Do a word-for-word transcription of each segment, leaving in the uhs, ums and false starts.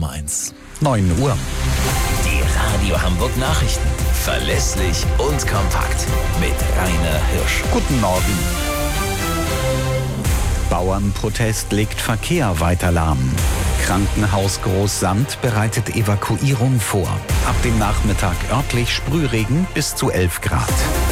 Nummer eins. neun Uhr. Die Radio Hamburg Nachrichten. Verlässlich und kompakt. Mit Rainer Hirsch. Guten Morgen. Bauernprotest legt Verkehr weiter lahm. Krankenhaus Großsand bereitet Evakuierung vor. Ab dem Nachmittag örtlich Sprühregen bis zu elf Grad.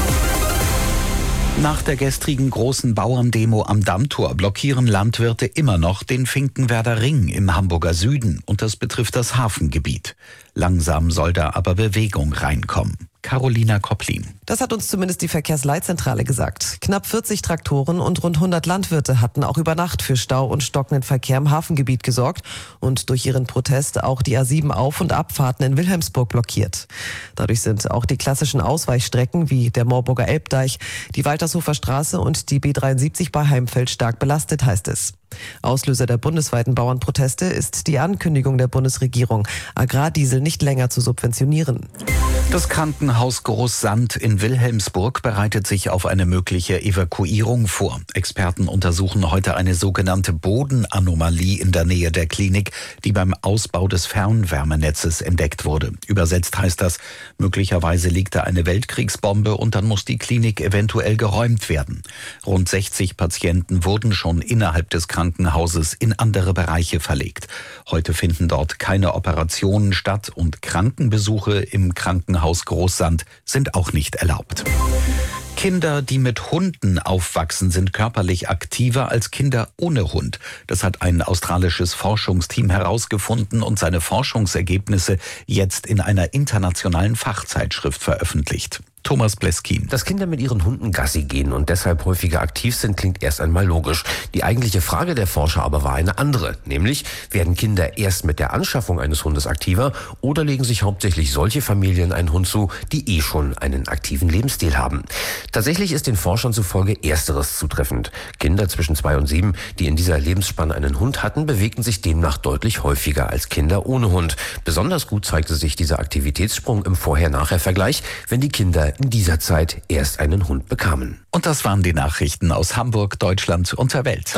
Nach der gestrigen großen Bauerndemo am Dammtor blockieren Landwirte immer noch den Finkenwerder Ring im Hamburger Süden und das betrifft das Hafengebiet. Langsam soll da aber Bewegung reinkommen. Carolina Kopplin. Das hat uns zumindest die Verkehrsleitzentrale gesagt. Knapp vierzig Traktoren und rund hundert Landwirte hatten auch über Nacht für Stau und stockenden Verkehr im Hafengebiet gesorgt und durch ihren Protest auch die A sieben Auf- und Abfahrten in Wilhelmsburg blockiert. Dadurch sind auch die klassischen Ausweichstrecken wie der Moorburger Elbdeich, die Waltershofer Straße und die B dreiundsiebzig bei Heimfeld stark belastet, heißt es. Auslöser der bundesweiten Bauernproteste ist die Ankündigung der Bundesregierung, Agrardiesel nicht länger zu subventionieren. Das Krankenhaus Großsand in Wilhelmsburg bereitet sich auf eine mögliche Evakuierung vor. Experten untersuchen heute eine sogenannte Bodenanomalie in der Nähe der Klinik, die beim Ausbau des Fernwärmenetzes entdeckt wurde. Übersetzt heißt das, möglicherweise liegt da eine Weltkriegsbombe und dann muss die Klinik eventuell geräumt werden. Rund sechzig Patienten wurden schon innerhalb des Krankenhauses in andere Bereiche verlegt. Heute finden dort keine Operationen statt und Krankenbesuche im Krankenhaus Großsand sind auch nicht erlaubt. Kinder, die mit Hunden aufwachsen, sind körperlich aktiver als Kinder ohne Hund. Das hat ein australisches Forschungsteam herausgefunden und seine Forschungsergebnisse jetzt in einer internationalen Fachzeitschrift veröffentlicht. Thomas Bleskin. Dass Kinder mit ihren Hunden Gassi gehen und deshalb häufiger aktiv sind, klingt erst einmal logisch. Die eigentliche Frage der Forscher aber war eine andere, nämlich werden Kinder erst mit der Anschaffung eines Hundes aktiver oder legen sich hauptsächlich solche Familien einen Hund zu, die eh schon einen aktiven Lebensstil haben? Tatsächlich ist den Forschern zufolge Ersteres zutreffend. Kinder zwischen zwei und sieben, die in dieser Lebensspanne einen Hund hatten, bewegten sich demnach deutlich häufiger als Kinder ohne Hund. Besonders gut zeigte sich dieser Aktivitätssprung im Vorher-Nachher-Vergleich, wenn die Kinder in dieser Zeit erst einen Hund bekamen. Und das waren die Nachrichten aus Hamburg, Deutschland und der Welt.